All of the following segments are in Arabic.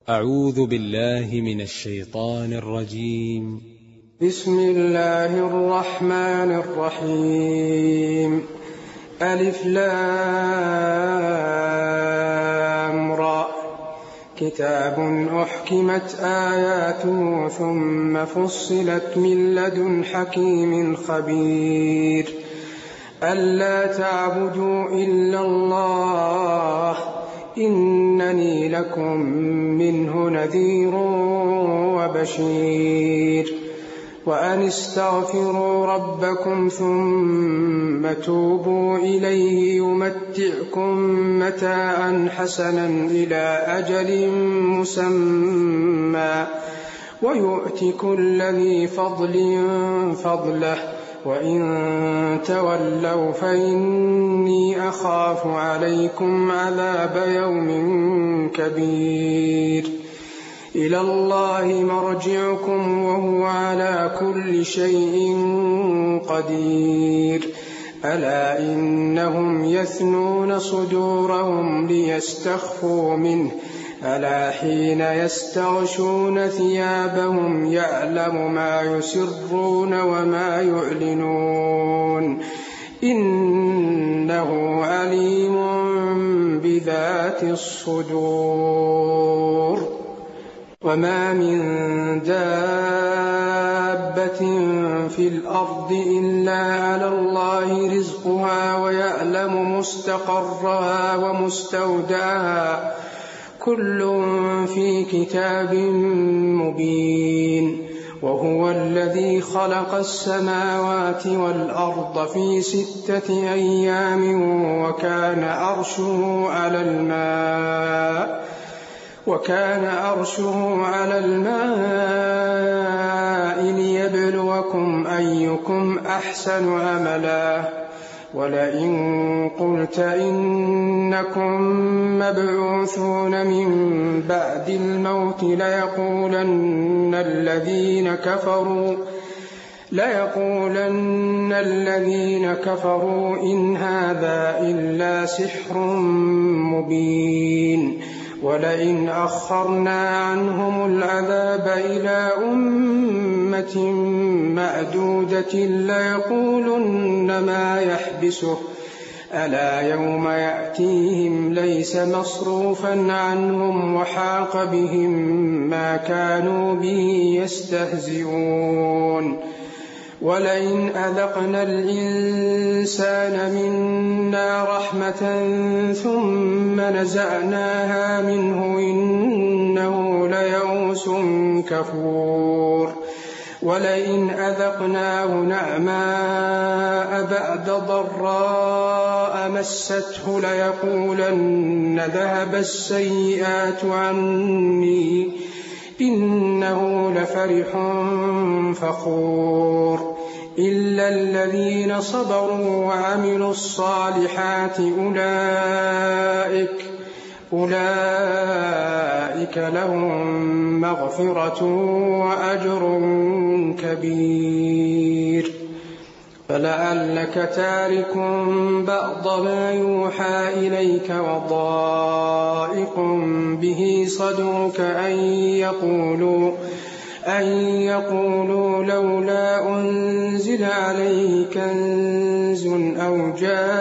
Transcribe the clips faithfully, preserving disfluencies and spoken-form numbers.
أعوذ بالله من الشيطان الرجيم. بسم الله الرحمن الرحيم. ألف لام را. كتاب أحكمت آياته ثم فصلت من لدن حكيم خبير. ألا تعبدوا إلا الله إنني لكم منه نذير وبشير. وأن استغفروا ربكم ثم توبوا إليه يمتعكم متاعا حسنا إلى أجل مسمى ويؤت كل ذي فضل فضله وإن تولوا فإني أخاف عليكم عذاب يوم كبير. إلى الله مرجعكم وهو على كل شيء قدير. ألا إنهم يثنون صدورهم ليستخفوا منه ألا حين يستغشون ثيابهم يعلم ما يسرون وما يعلنون إنه عليم بذات الصدور. وما من دابة في الأرض إلا على الله رزقها ويعلم مستقرها ومستودعها كل في كتاب مبين. وهو الذي خلق السماوات والأرض في ستة أيام وكان عرشه على الماء وكان عرشه على الماء ليبلوكم أيكم أحسن عملا. ولئن قلت إنكم مبعوثون من بعد الموت ليقولن الذين كفروا ليقولن الذين كفروا إن هذا إلا سحر مبين. ولئن أخرنا عنهم العذاب إلى أمة معدودة ليقولن ما يحبسه ألا يوم يأتيهم ليس مصروفا عنهم وحاق بهم ما كانوا به يستهزئون. ولئن أذقنا الإنسان منا رحمة ثم نزعناها منه إنه ليئوس كفور. ولئن أذقناه نعماء بعد ضراء مسته ليقولن ذهب السيئات عني إنه لفرح فخور. إلا الذين صبروا وعملوا الصالحات أولئك أولئك لهم مغفرة وأجر كبير. فلعلك تارك بعض ما يوحى إليك وضائق به صدرك أن يقولوا أن يقولوا لولا أنزل عليه كنز أو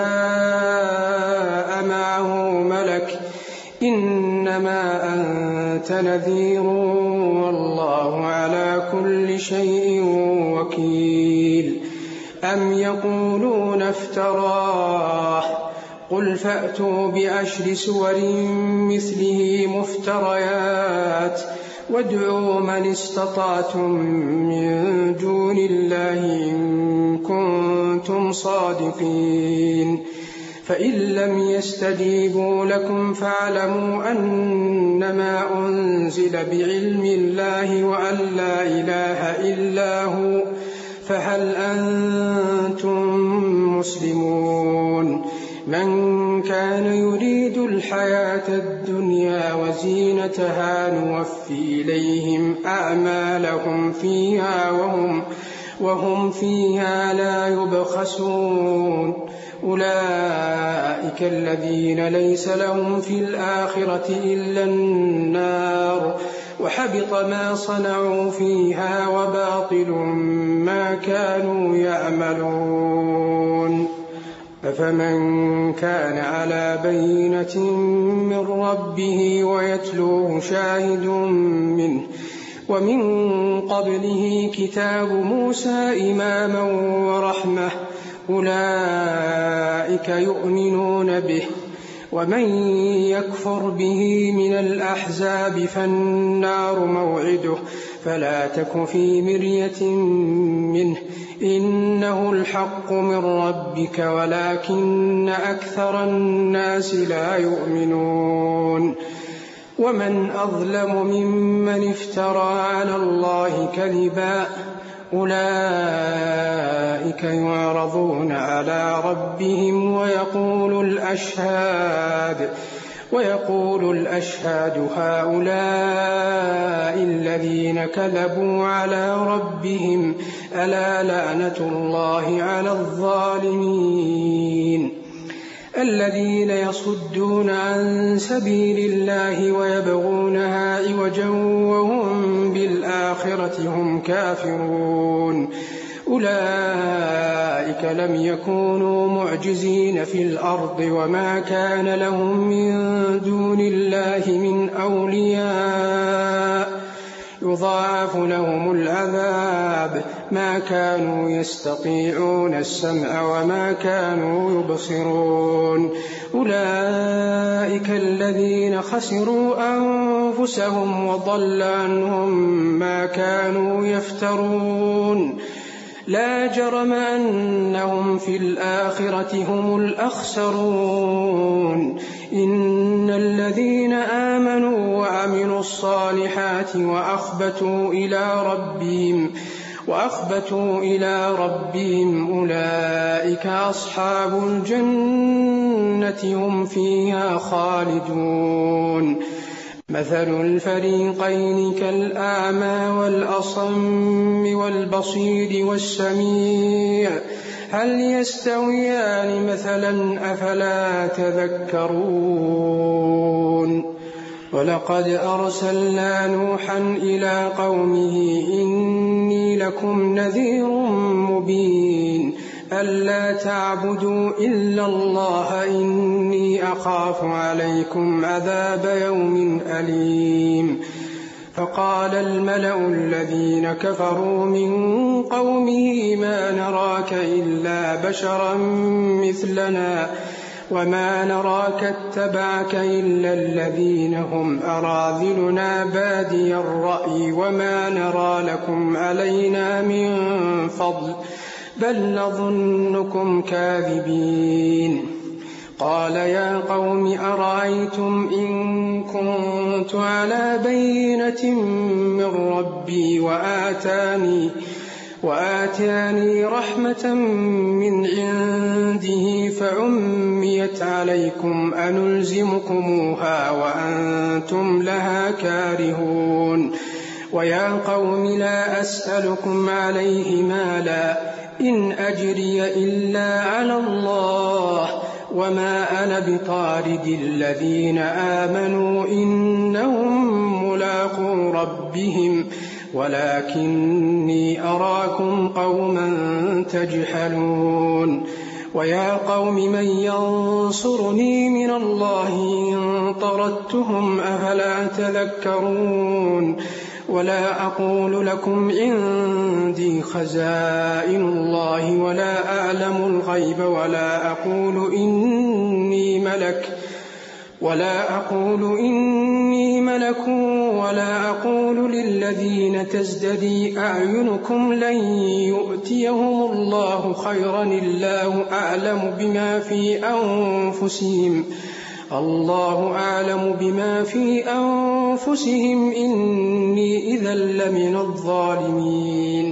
جاء معه ملك إنما أنت نذير والله على كل شيء وكيل. أم يقولون افتراه قل فأتوا بعشر سور مثله مفتريات وادعوا من استطعتم من دون الله إن كنتم صادقين. فإن لم يستجيبوا لكم فاعلموا أنما أنزل بعلم الله وأن لا إله إلا هو فهل أنتم مسلمون. من كان يريد الحياة الدنيا وزينتها نوفي إليهم أعمالهم فيها وهم, وهم فيها لا يبخسون. أولئك الذين ليس لهم في الآخرة إلا النار وحبط ما صنعوا فيها وباطل ما كانوا يعملون. أفمن كان على بينة من ربه ويتلوه شاهد منه ومن قبله كتاب موسى إماما ورحمة أولئك يؤمنون به ومن يكفر به من الأحزاب فالنار موعده فلا تك في مرية منه إنه الحق من ربك ولكن أكثر الناس لا يؤمنون. ومن أظلم ممن افترى على الله كذبا أولئك يعرضون على ربهم ويقول الأشهاد ويقول الأشهاد هؤلاء الذين كذبوا على ربهم ألا لعنة الله على الظالمين الذين يصدون عن سبيل الله ويبغونها عوجا وهم بالآخرة هم كافرون. أولئك لم يكونوا معجزين في الأرض وما كان لهم من دون الله من أولياء يضاعف لهم العذاب ما كانوا يستطيعون السمع وما كانوا يبصرون. أولئك الذين خسروا أنفسهم وضل عنهم ما كانوا يفترون. لا جرم أنهم في الآخرة هم الأخسرون. إن الذين آمنوا وعملوا الصالحات وأخبتوا إلى ربهم وأخبتوا إلى ربهم أولئك أصحاب الجنة هم فيها خالدون. مثل الفريقين كالأعمى والأصم والبصير والسميع هل يستويان مثلا أفلا تذكرون. ولقد أرسلنا نوحا إلى قومه إني لكم نذير مبين ألا تعبدوا إلا الله إني أخاف عليكم عذاب يوم أليم. فقال الملأ الذين كفروا من قومه ما نراك إلا بشرا مثلنا وما نراك اتبعك إلا الذين هم أراذلنا بادي الرأي وما نرى لكم علينا من فضل بل نظنكم كاذبين. قال يا قوم أرأيتم إن كنت على بينة من ربي وآتاني وآتاني رحمة من عنده فعميت عليكم أنلزمكموها وأنتم لها كارهون. ويا قوم لا أسألكم عليه مالا إن أجري إلا على الله وما أنا بطارد الذين آمنوا إنهم ملاقو ربهم ولكني أراكم قوما تجهلون. ويا قوم من ينصرني من الله إن طردتهم أفلا تذكرون. ولا أقول لكم عندي خزائن الله ولا أعلم الغيب ولا أقول إني ملك ولا أقول إني ملك ولا أقول للذين تزدري أعينكم لن يؤتيهم الله خيرا الله أعلم بما في أنفسهم الله أعلم بما في أنفسهم إني إذا لمن الظالمين.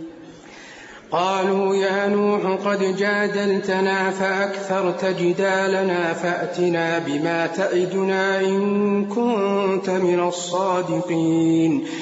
قالوا يا نوح قد جادلتنا فأكثرت جدالنا فأتنا بما تعدنا إن كنت من الصادقين.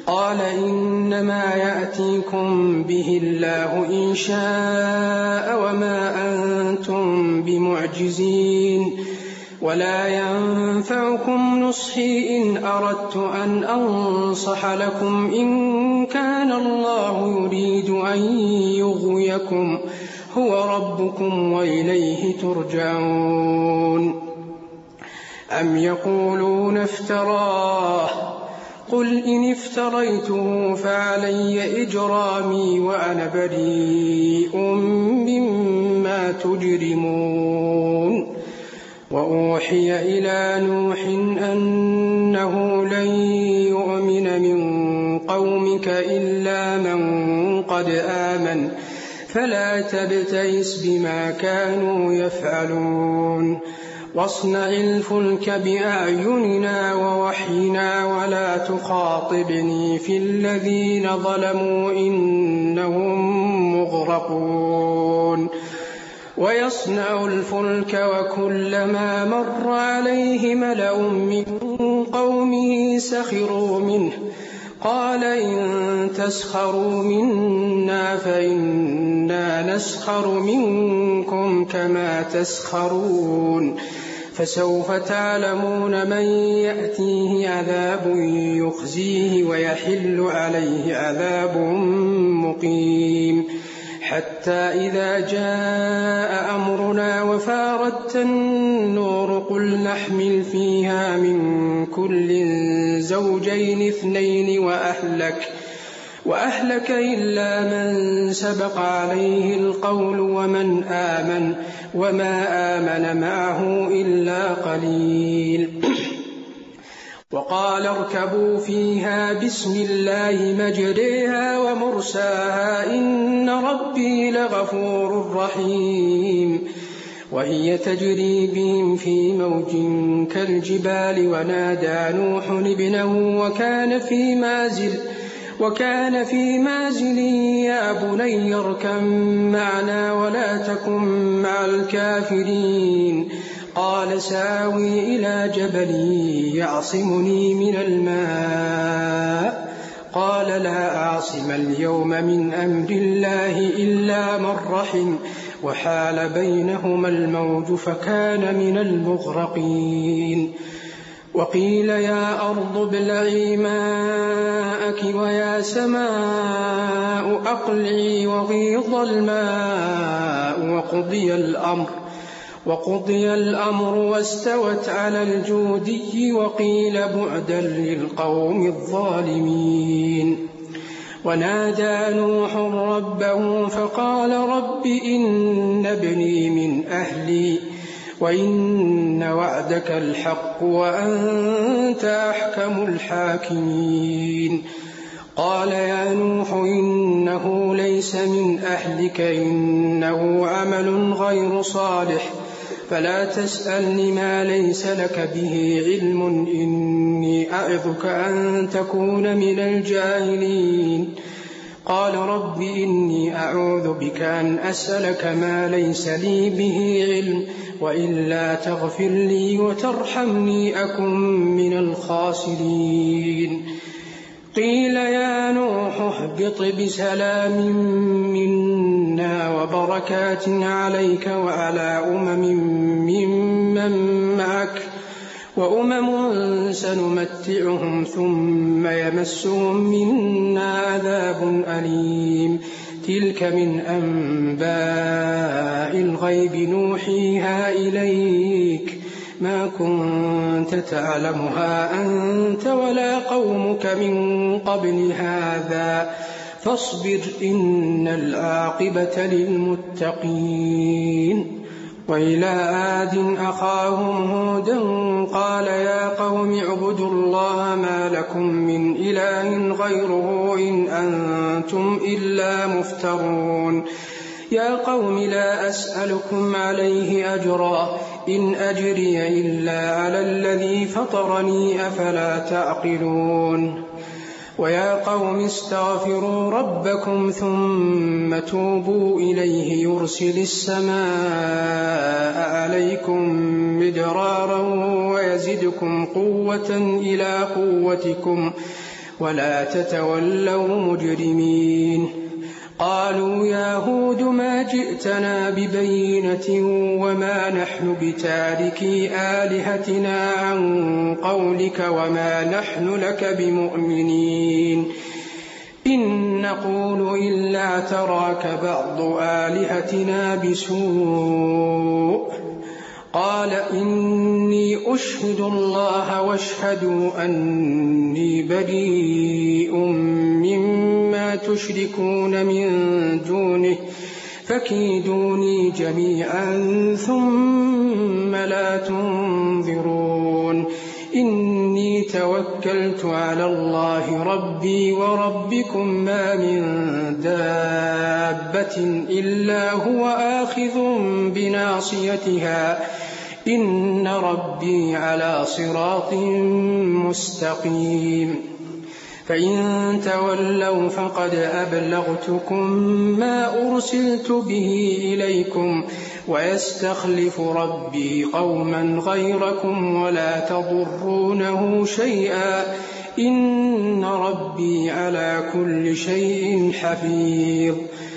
قال إنما يأتيكم به الله إن شاء وما أنتم بمعجزين ولا ينفعكم نصحي إن أردت أن أنصح لكم إن كان الله يريد أن يغويكم هو ربكم وإليه ترجعون. أم يقولون افتراه قل إن افتريته فعلي إجرامي وأنا بريء مما تجرمون. وأوحي إلى نوح أنه لن يؤمن من قومك إلا من قد آمن فلا تبتئس بما كانوا يفعلون واصنع الفلك بأعيننا ووحينا ولا تخاطبني في الذين ظلموا إنهم مغرقون. ويصنع الفلك وكلما مر عليه ملأ من قومه سخروا منه قال إن تسخروا منا فإنا نسخر منكم كما تسخرون فسوف تعلمون من يأتيه عذاب يخزيه ويحل عليه عذاب مقيم. حتى إذا جاء أمرنا وفارت النور قل نحمل فيها من كل زوجين اثنين وأهلك, وأهلك إلا من سبق عليه القول ومن آمن وما آمن معه إلا قليل. وقال اركبوا فيها بسم الله مجريها ومرساها إن ربي لغفور رحيم. وهي تجري بهم في موج كالجبال ونادى نوح ابنه وكان في مازل وكان في مازل يا بني اركب معنا ولا تكن مع الكافرين. قال ساوي إلى جبل يعصمني من الماء قال لا أعصم اليوم من أمر الله إلا من رحم وحال بينهما الموج فكان من المغرقين. وقيل يا أرض ابلعي ماءك ويا سماء أقلعي وغيض الماء وقضي الأمر وقضي الأمر واستوت على الجودي وقيل بعدا للقوم الظالمين. ونادى نوح ربه فقال رب إن ابني من أهلي وإن وعدك الحق وأنت أحكم الحاكمين. قال يا نوح إنه ليس من أهلك إنه عمل غير صالح فلا تسألني ما ليس لك به علم إني أعظك أن تكون من الجاهلين. قال رب إني أعوذ بك أن أسألك ما ليس لي به علم وإلا تغفر لي وترحمني أكن من الخاسرين. قيل يا نوح اهبط بسلام منا وبركات عليك وعلى أمم ممن معك وأمم سنمتعهم ثم يمسهم منا عذاب أليم. تلك من أنباء الغيب نوحيها إليك ما كنت تعلمها أنت ولا قومك من قبل هذا فاصبر إن العاقبة للمتقين. وإلى عاد أخاهم هودا قال يا قوم اعبدوا الله ما لكم من إله غيره إن أنتم إلا مفترون. يا قوم لا أسألكم عليه أجرا إن أجري إلا على الذي فطرني أفلا تعقلون. ويا قوم استغفروا ربكم ثم توبوا إليه يرسل السماء عليكم مدرارا ويزدكم قوة إلى قوتكم ولا تتولوا مجرمين. قالوا يا هود ما جئتنا ببينة وما نحن بتاركي آلهتنا عن قولك وما نحن لك بمؤمنين إن نقول إلا اعتراك بعض آلهتنا بسوء. قال إني أشهد الله واشهدوا أني بريء مما تشركون من دونه فكيدوني جميعا ثم لا تنظرون. إني توكلت على الله ربي وربكم ما من دابة إلا هو آخذ بناصيتها إن ربي على صراط مستقيم. فإن تولوا فقد أبلغتكم ما أرسلت به إليكم ويستخلف ربي قوما غيركم ولا تضرونه شيئا إن ربي على كل شيء حفيظ.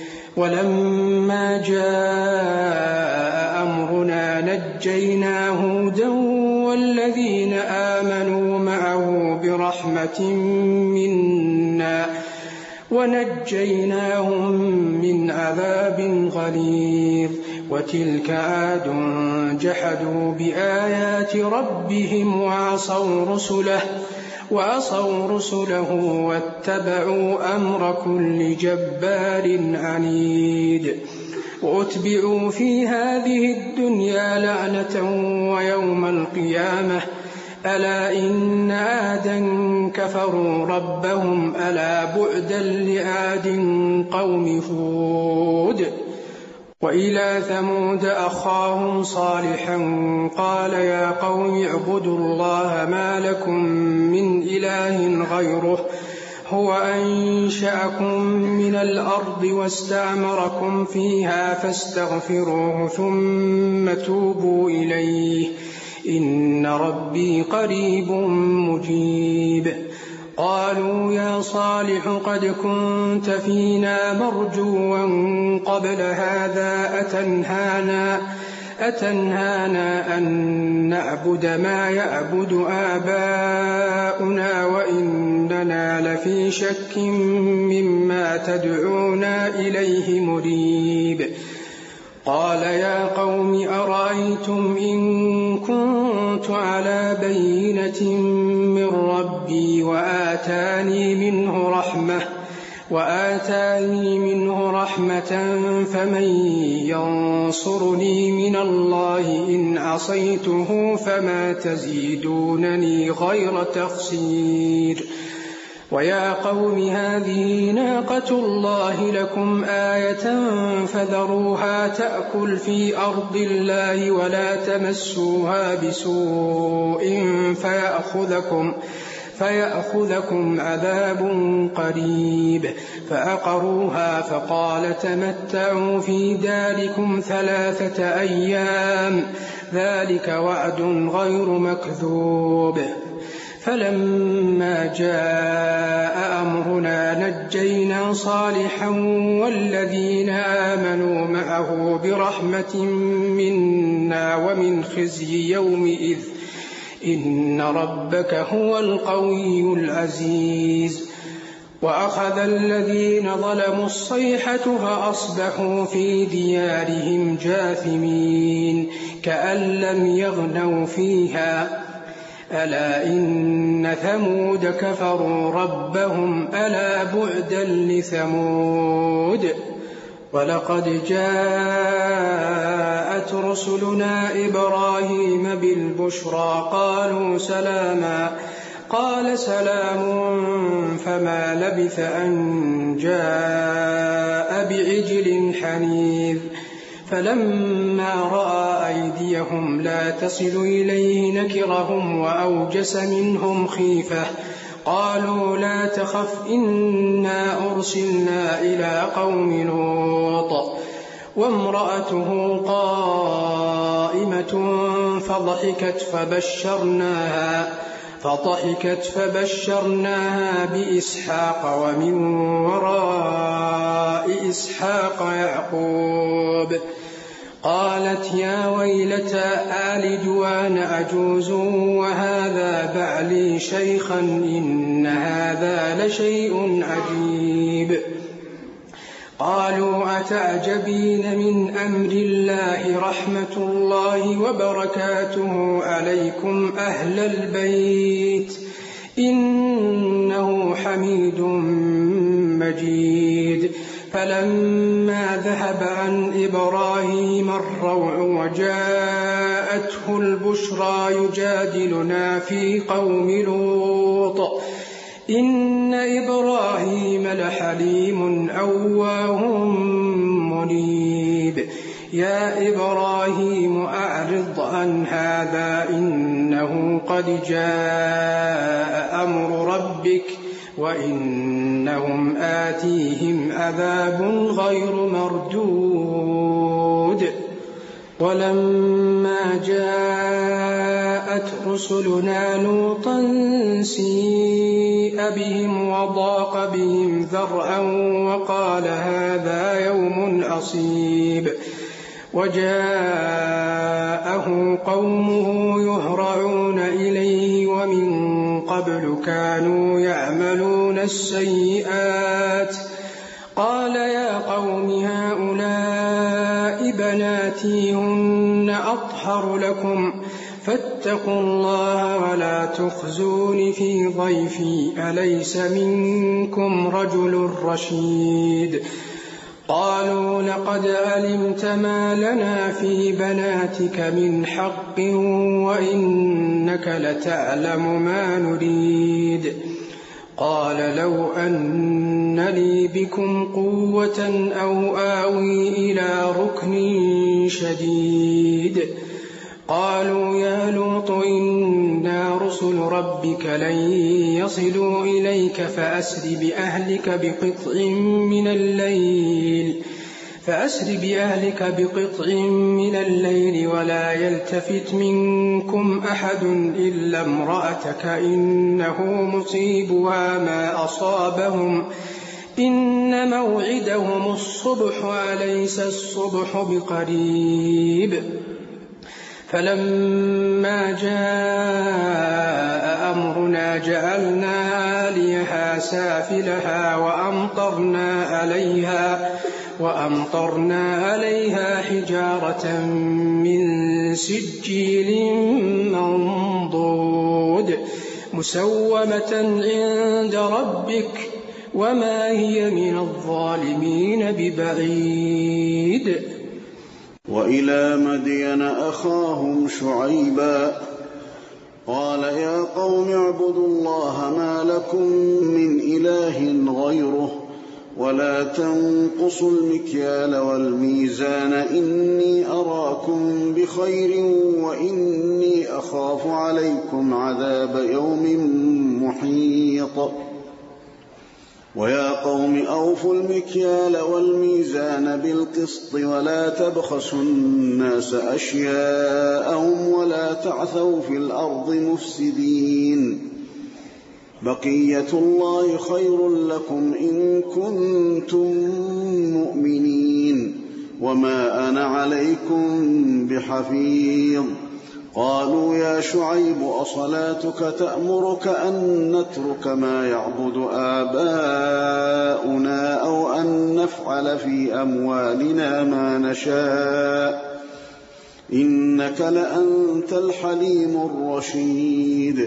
ولما جاء أمرنا نجينا هودا والذين آمنوا معه برحمة منا ونجيناهم من عذاب غليظ. وتلك عاد جحدوا بآيات ربهم وعصوا رسله وعصوا رسله واتبعوا أمر كل جبار عنيد. وأتبعوا في هذه الدنيا لعنة ويوم القيامة ألا إن عادا كفروا ربهم ألا بعدا لعاد قوم هود. وإلى ثمود أخاهم صالحا قال يا قوم اعبدوا الله ما لكم من إله غيره هو أنشأكم من الأرض واستعمركم فيها فاستغفروه ثم توبوا إليه إن ربي قريب مجيب. قالوا يا صالح قد كنت فينا مرجوا قبل هذا أتنهانا, أتنهانا أن نعبد ما يعبد آباؤنا وإننا لفي شك مما تدعونا إليه مريب. قال يا قوم أرأيتم إن كنت على بينة من ربي وآتاني منه رحمة وآتاني منه رحمة فمن ينصرني من الله إن عصيته فما تزيدونني غير تخسير. ويا قوم هذه ناقة الله لكم آية فذروها تأكل في أرض الله ولا تمسوها بسوء فيأخذكم, فيأخذكم عذاب قريب. فأقروها فقال تمتعوا في داركم ثلاثة أيام ذلك وعد غير مكذوب. فلما جاء أمرنا نجينا صالحا والذين آمنوا معه برحمة منا ومن خزي يومئذ إن ربك هو القوي العزيز. وأخذ الذين ظلموا الصيحة فأصبحوا في ديارهم جاثمين كأن لم يغنوا فيها ألا إن ثمود كفروا ربهم ألا بعدا لثمود. ولقد جاءت رسلنا إبراهيم بالبشرى قالوا سلاما قال سلام فما لبث أن جاء بعجل حنيذ. فلما رأى أيديهم لا تصل إليه نكرهم وأوجس منهم خيفة قالوا لا تخف إنا أرسلنا إلى قوم لوط وامرأته قائمة فضحكت فبشرناها فضحكت فبشرناها بإسحاق ومن وراء إسحاق يعقوب. قالت يا ويلتى آلد وأنا أجوز وهذا بعلي شيخا إن هذا لشيء عجيب. قالوا أتعجبين من أمر الله رحمة الله وبركاته عليكم أهل البيت إنه حميد مجيد. فلما ذهب عن إبراهيم الروع وجاءته البشرى يجادلنا في قوم لوط إن إبراهيم لحليم أواه منيب. يا إبراهيم أعرض عن هذا إنه قد جاء أمر ربك وإنهم آتيهم عذاب غير مردود. ولما جاءت رسلنا لوطا سيء بهم وضاق بهم ذرعا وقال هذا يوم عصيب. وجاءه قومه يهرعون إليه ومن قبل كانوا يعملون السيئات. قال يا قوم هؤلاء بناتي هن أطهر لكم فاتقوا الله ولا تخزون في ضيفي أليس منكم رجل رشيد. قالوا لقد علمت ما لنا في بناتك من حق وإنك لتعلم ما نريد. قال لو أن لي بكم قوة أو آوي إلى ركن شديد. قالوا يا لوط إنا رسل ربك لن يصلوا إليك فأسر بأهلك بقطع من الليل فأسر بأهلك بقطع من الليل ولا يلتفت منكم أحد إلا امرأتك إنه مصيبها ما أصابهم إن موعدهم الصبح أليس الصبح بقريب. فلما جاء أمرنا جعلنا عاليها سافلها وأمطرنا عليها وأمطرنا عليها حجارة من سجيل منضود مسومة عند ربك وما هي من الظالمين ببعيد. وإلى مدين أخاهم شعيبا قال يا قوم اعبدوا الله ما لكم من إله غيره ولا تنقصوا المكيال والميزان إني أراكم بخير وإني أخاف عليكم عذاب يوم محيط. ويا قوم أوفوا المكيال والميزان بالقسط ولا تبخسوا الناس أشياءهم ولا تعثوا في الأرض مفسدين. بقية الله خير لكم إن كنتم مؤمنين وما أنا عليكم بحفيظ. قالوا يا شعيب أصلاتك تأمرك أن نترك ما يعبد آباؤنا أو أن نفعل في أموالنا ما نشاء إنك لأنت الحليم الرشيد.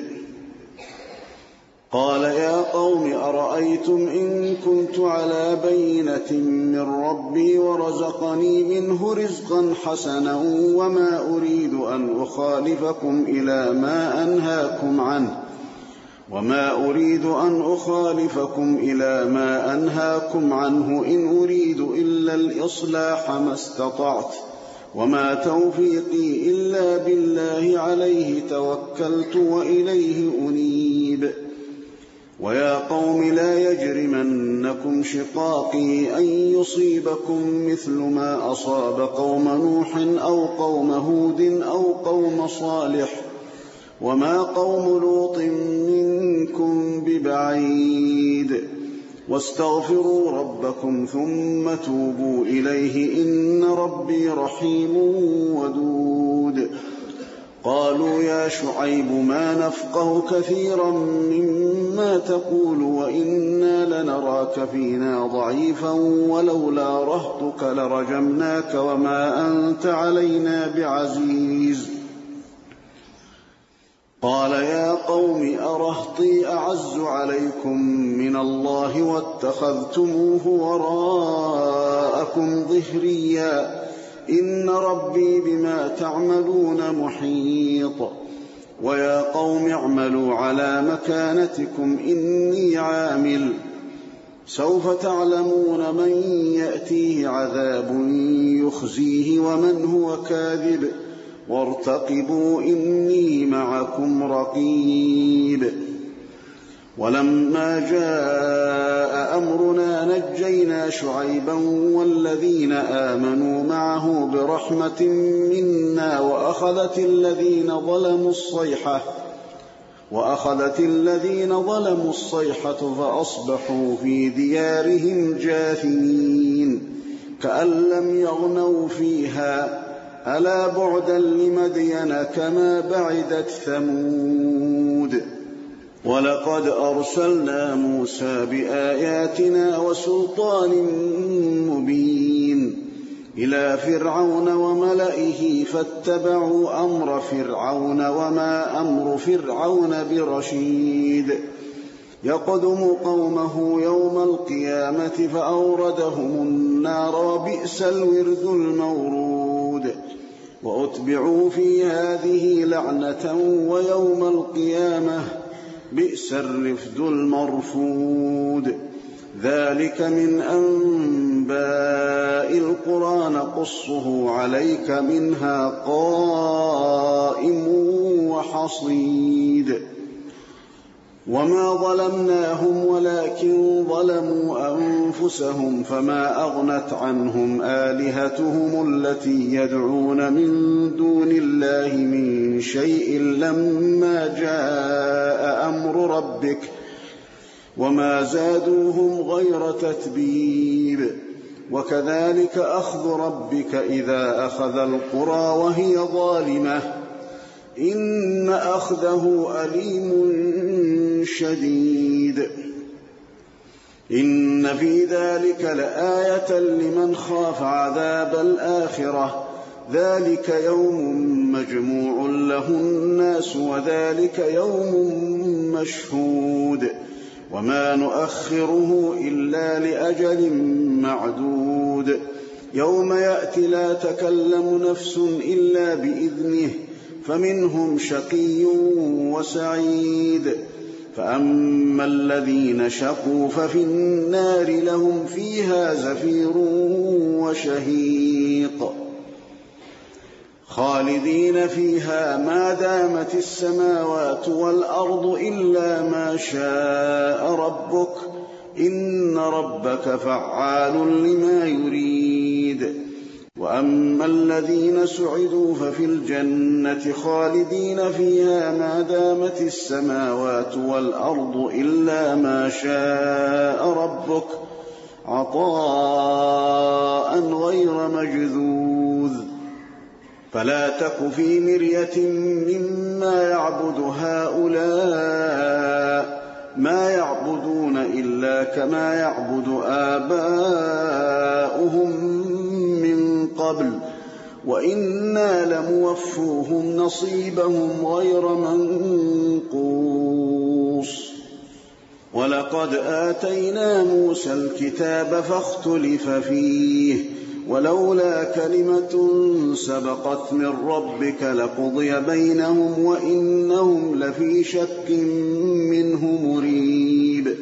قال يا قوم أرأيتم إن كنت على بينة من ربي ورزقني منه رزقا حسنا وما أريد أن أخالفكم إلى ما أنهاكم عنه وما أريد أن أخالفكم إلى ما أنهاكم عنه إن أريد إلا الإصلاح ما استطعت وما توفيقي إلا بالله عليه توكلت وإليه أنيب. ويا قوم لا يجرمنكم شقاقي أن يصيبكم مثل ما أصاب قوم نوح أو قوم هود أو قوم صالح وما قوم لوط منكم ببعيد واستغفروا ربكم ثم توبوا إليه إن ربي رحيم ودود قالوا يا شعيب ما نفقه كثيرا مما تقول وإنا لنراك فينا ضعيفا ولولا رهطك لرجمناك وما أنت علينا بعزيز قال يا قوم أرهطي أعز عليكم من الله واتخذتموه وراءكم ظهريا إن ربي بما تعملون محيط ويا قوم اعملوا على مكانتكم إني عامل سوف تعلمون من يأتيه عذاب يخزيه ومن هو كاذب وارتقبوا إني معكم رقيب ولما جاء أمرنا نجينا شعيبا والذين آمنوا معه برحمة منا وأخذت الذين ظلموا الصيحة وأخذت الذين ظلموا الصيحة فأصبحوا في ديارهم جاثمين كأن لم يغنوا فيها ألا بعدا لمدين كما بعدت ثمود ولقد أرسلنا موسى بآياتنا وسلطان مبين إلى فرعون وملئه فاتبعوا أمر فرعون وما أمر فرعون برشيد يقدم قومه يوم القيامة فأوردهم النار وبئس الورد المورود وأتبعوا في هذه لعنة ويوم القيامة بئس الرفد المرفود ذلك من أنباء القرى نقصه عليك منها قائم وحصيد وما ظلمناهم ولكن ظلموا أنفسهم فما أغنت عنهم آلهتهم التي يدعون من دون الله من شيء لما جاء أمر ربك وما زادوهم غير تتبيب وكذلك أخذ ربك إذا أخذ القرى وهي ظالمة إن أخذه أليم شديد إن في ذلك لآية لمن خاف عذاب الآخرة ذلك يوم مجموع له الناس وذلك يوم مشهود وما نؤخره إلا لأجل معدود يوم يأتي لا تكلم نفس إلا بإذنه فمنهم شقي وسعيد فأما الذين شقوا ففي النار لهم فيها زفير وشهيق خالدين فيها ما دامت السماوات والأرض إلا ما شاء ربك إن ربك فعال لما يريد وأما الذين سعدوا ففي الجنة خالدين فيها ما دامت السماوات والأرض إلا ما شاء ربك عطاء غير مجذوذ فلا تك في مرية مما يعبد هؤلاء ما يعبدون إلا كما يعبد آباؤهم من قبل وإنا لموفوهم نصيبهم غير منقوص ولقد آتينا موسى الكتاب فاختلف فيه ولولا كلمة سبقت من ربك لقضي بينهم وإنهم لفي شك منه مريب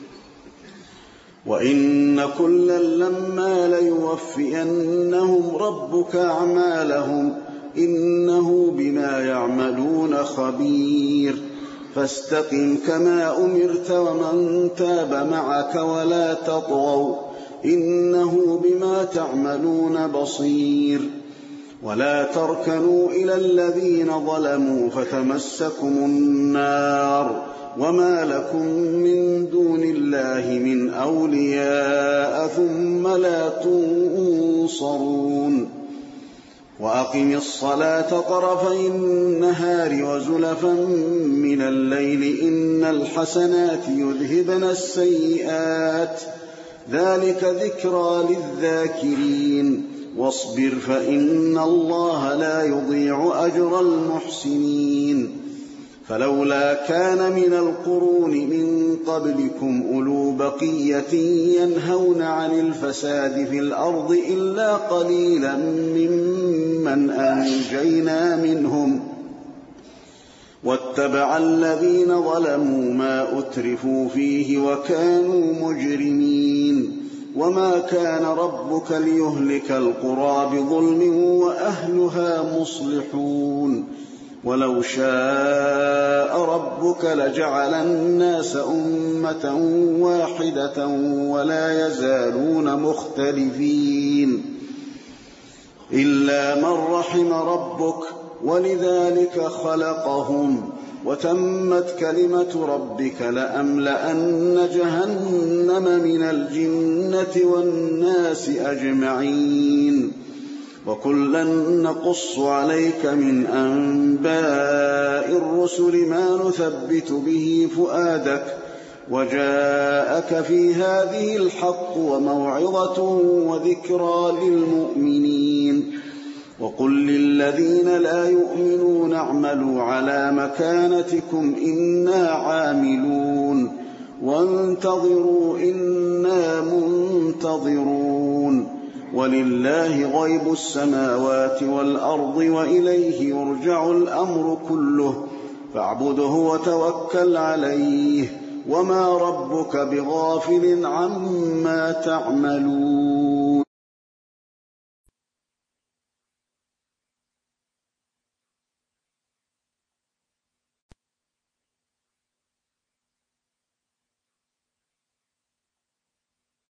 وإن كلا لما ليوفينهم ربك أعمالهم إنه بما يعملون خبير فاستقم كما أمرت ومن تاب معك ولا تطغوا إنه بما تعملون بصير ولا تركنوا إلى الذين ظلموا فتمسكم النار وما لكم من دون الله من أولياء ثم لا تنصرون وأقم الصلاة طرفي النهار وزلفا من الليل إن الحسنات يذهبن السيئات ذلك ذكرى للذاكرين واصبر فإن الله لا يضيع أجر المحسنين فلولا كان من القرون من قبلكم أولو بقية ينهون عن الفساد في الأرض إلا قليلا ممن أنجينا منهم واتبع الذين ظلموا ما أترفوا فيه وكانوا مجرمين وما كان ربك ليهلك القرى بظلم وأهلها مصلحون ولو شاء ربك لجعل الناس أمة واحدة ولا يزالون مختلفين إلا من رحم ربك ولذلك خلقهم وتمت كلمة ربك لأملأن جهنم من الجنة والناس أجمعين وكلا نقص عليك من أنباء الرسل ما نثبت به فؤادك وجاءك في هذه الحق وموعظة وذكرى للمؤمنين وقل للذين لا يؤمنون اعملوا على مكانتكم إنا عاملون وانتظروا إنا منتظرون ولله غيب السماوات والأرض وإليه يرجع الأمر كله فاعبده وتوكل عليه وما ربك بغافل عما تعملون